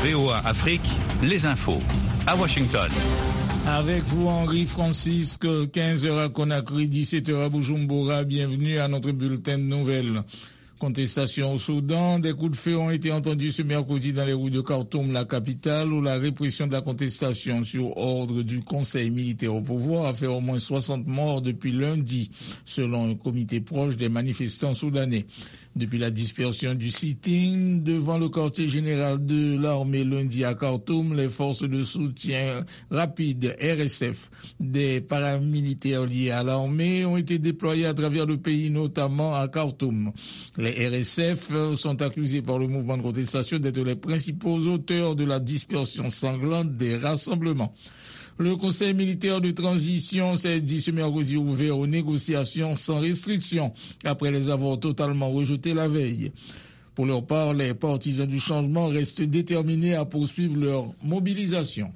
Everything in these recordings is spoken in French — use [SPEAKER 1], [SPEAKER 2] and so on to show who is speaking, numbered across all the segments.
[SPEAKER 1] VOA Afrique, les infos. À Washington.
[SPEAKER 2] Avec vous, Henri Francisque, 15h à Conakry, 17h à Bujumbura. Bienvenue à notre bulletin de nouvelles. Contestation au Soudan, des coups de feu ont été entendus ce mercredi dans les rues de Khartoum, la capitale, où la répression de la contestation sur ordre du Conseil militaire au pouvoir a fait au moins 60 morts depuis lundi, selon un comité proche des manifestants soudanais. Depuis la dispersion du sit-in devant le quartier général de l'armée lundi à Khartoum, les forces de soutien rapide RSF des paramilitaires liés à l'armée ont été déployées à travers le pays, notamment à Khartoum. Les RSF sont accusés par le mouvement de contestation d'être les principaux auteurs de la dispersion sanglante des rassemblements. Le Conseil militaire de transition s'est dit ce mercredi ouvert aux négociations sans restriction, après les avoir totalement rejetés la veille. Pour leur part, les partisans du changement restent déterminés à poursuivre leur mobilisation.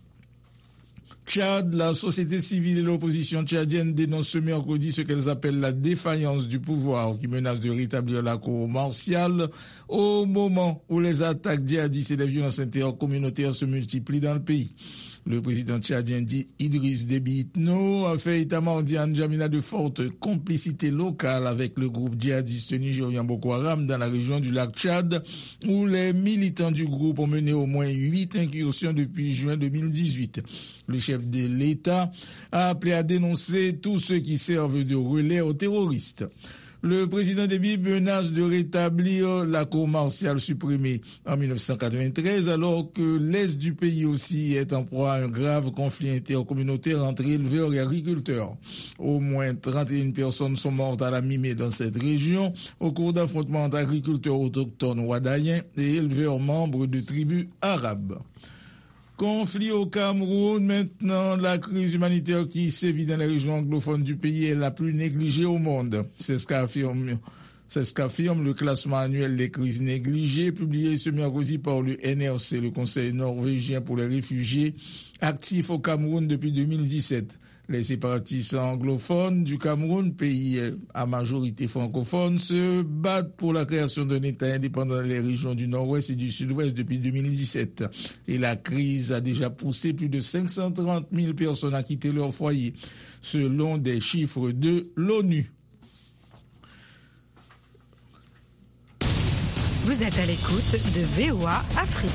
[SPEAKER 2] Tchad, la société civile et l'opposition tchadienne dénoncent ce mercredi ce qu'elles appellent la défaillance du pouvoir qui menace de rétablir la cour martiale au moment où les attaques djihadistes et les violences intercommunautaires se multiplient dans le pays. Le président tchadien dit Idriss Déby Itno a fait état-mardi à N'Djamena de fortes complicités locales avec le groupe djihadiste nigérian Boko Haram dans la région du lac Tchad, où les militants du groupe ont mené au moins 8 incursions depuis juin 2018. Le chef de l'État a appelé à dénoncer tous ceux qui servent de relais aux terroristes. Le président Déby menace de rétablir la cour martiale supprimée en 1993, alors que l'est du pays aussi est en proie à un grave conflit intercommunautaire entre éleveurs et agriculteurs. Au moins 31 personnes sont mortes à la mi-mai dans cette région au cours d'affrontements entre agriculteurs autochtones ouadayens et éleveurs membres de tribus arabes. Conflit au Cameroun, maintenant la crise humanitaire qui sévit dans les régions anglophones du pays est la plus négligée au monde. C'est ce qu'affirme le classement annuel des crises négligées publié ce mercredi par le NRC, le Conseil norvégien pour les réfugiés, actif au Cameroun depuis 2017. Les séparatistes anglophones du Cameroun, pays à majorité francophone, se battent pour la création d'un État indépendant dans les régions du nord-ouest et du sud-ouest depuis 2017. Et la crise a déjà poussé plus de 530 000 personnes à quitter leur foyer, selon des chiffres de l'ONU.
[SPEAKER 3] Vous êtes à l'écoute de VOA Afrique.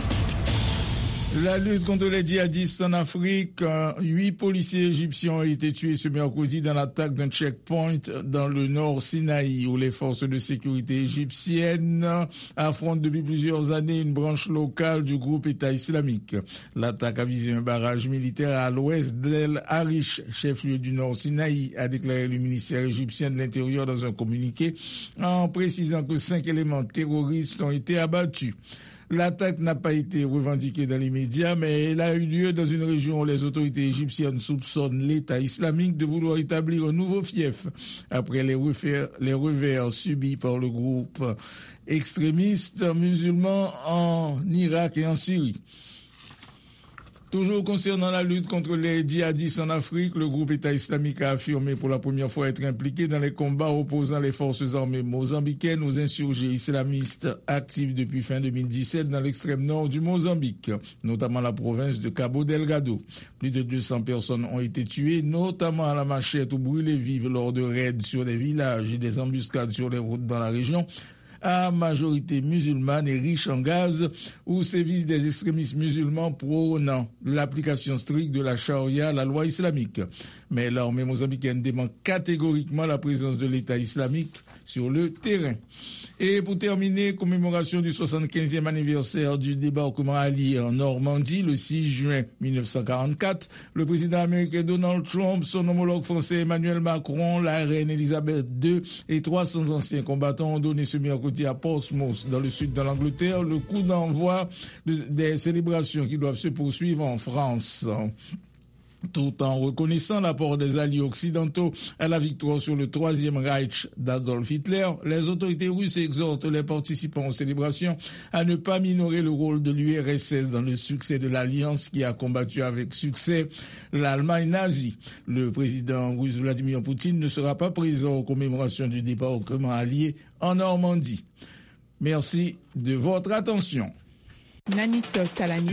[SPEAKER 2] La lutte contre les djihadistes en Afrique, 8 policiers égyptiens ont été tués ce mercredi dans l'attaque d'un checkpoint dans le nord Sinaï, où les forces de sécurité égyptiennes affrontent depuis plusieurs années une branche locale du groupe État islamique. L'attaque a visé un barrage militaire à l'ouest d'El Arish, chef-lieu du nord Sinaï, a déclaré le ministère égyptien de l'Intérieur dans un communiqué, en précisant que 5 éléments terroristes ont été abattus. L'attaque n'a pas été revendiquée dans l'immédiat, mais elle a eu lieu dans une région où les autorités égyptiennes soupçonnent l'État islamique de vouloir établir un nouveau fief après les revers subis par le groupe extrémiste musulman en Irak et en Syrie. Toujours concernant la lutte contre les djihadistes en Afrique, le groupe État islamique a affirmé pour la première fois être impliqué dans les combats opposant les forces armées mozambicaines aux insurgés islamistes actifs depuis fin 2017 dans l'extrême nord du Mozambique, notamment la province de Cabo Delgado. Plus de 200 personnes ont été tuées, notamment à la machette ou brûlées vives lors de raids sur des villages et des embuscades sur les routes dans la région, à majorité musulmane et riche en gaz, où sévissent des extrémistes musulmans prônant l'application stricte de la charia, la loi islamique. Mais l'armée mozambicaine dément catégoriquement la présence de l'État islamique sur le terrain. Et pour terminer, commémoration du 75e anniversaire du débarquement allié en Normandie, le 6 juin 1944, le président américain Donald Trump, son homologue français Emmanuel Macron, la reine Elisabeth II et 300 anciens combattants ont donné ce mercredi à Portsmouth, dans le sud de l'Angleterre, le coup d'envoi des célébrations qui doivent se poursuivre en France. Tout en reconnaissant l'apport des alliés occidentaux à la victoire sur le Troisième Reich d'Adolf Hitler, les autorités russes exhortent les participants aux célébrations à ne pas minorer le rôle de l'URSS dans le succès de l'alliance qui a combattu avec succès l'Allemagne nazie. Le président russe Vladimir Poutine ne sera pas présent aux commémorations du débarquement allié en Normandie. Merci de votre attention.
[SPEAKER 4] Nanit Talani